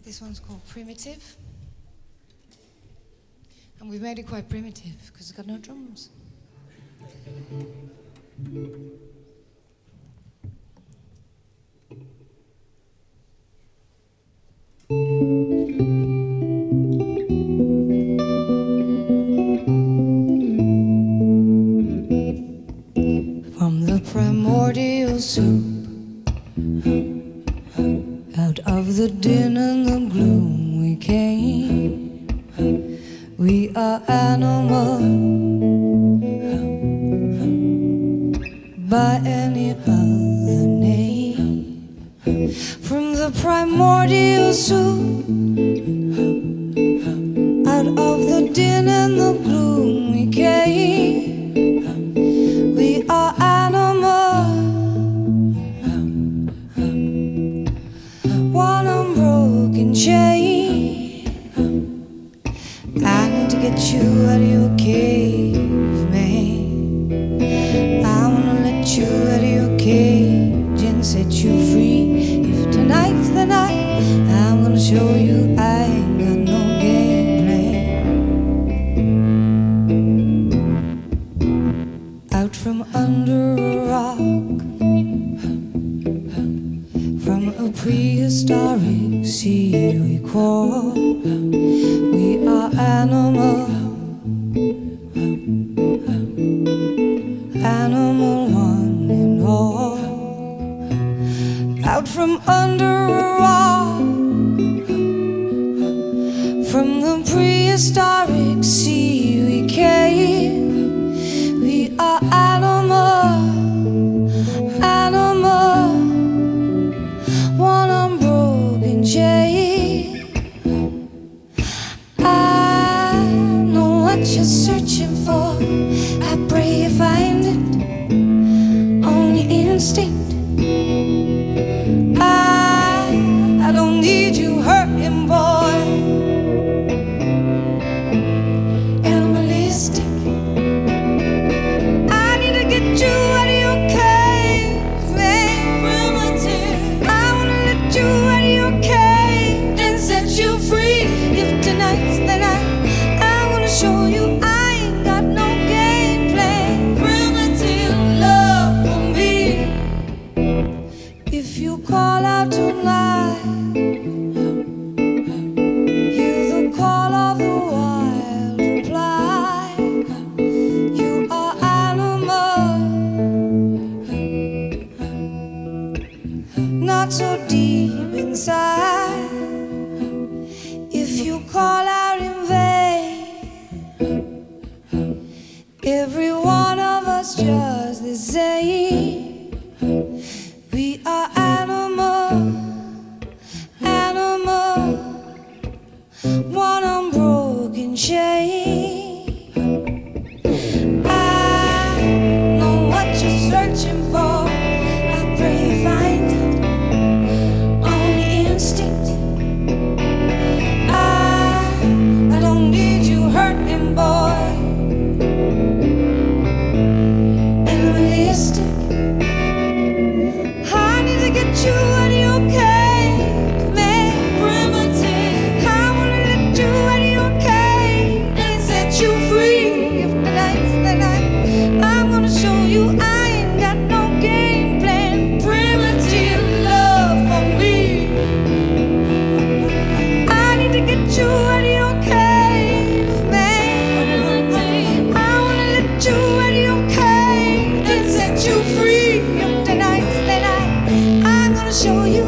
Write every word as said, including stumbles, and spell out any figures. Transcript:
This one's called Primitive. And we've made it quite primitive because it's got no drums. From the primordial soup, out of the din and the gloom we came. We are animal by any other name. From the primordial soup, out of the din and the gloom we came. We are animal, one unbroken chain. I need to get you out of your cave, man. I wanna let you out of your cage and set you free. If tonight's the night, I'm gonna show you I ain't got no game plan. Out from under a rock, from a prehistoric sea we crawl. We are animal, animal one and all. Out from under a rock, from the prehistoric sea we came. We are animal, animal, one unbroken chain. What you're searching for, I pray you find it on your instinct. I, I don't need you hurting, boy. Animalistic. I need to get you out of your cave, man. Primitive. I wanna let you out of your cage and set you free. If tonight's the night, show you I ain't got no game plan. Primitive love for me. If you call out tonight, hear the call of the wild reply. You are animal, not so deep inside. If you call out in vain, every one of us just the same. We are animal, animal, one unbroken chain. I know what you're searching for. I pray you find it on the instinct. I, I don't need you hurting, boy. I need to get you out of your cave, man. Primitive. I wanna let you out of your cave and set you free. If tonight's the night, I'm gonna show you I ain't got no game plan. Primitive love for me. I need to get you out of your cave, man. Primitive. I wanna let you out of your cave and set you free. If tonight's the night, I'm gonna show you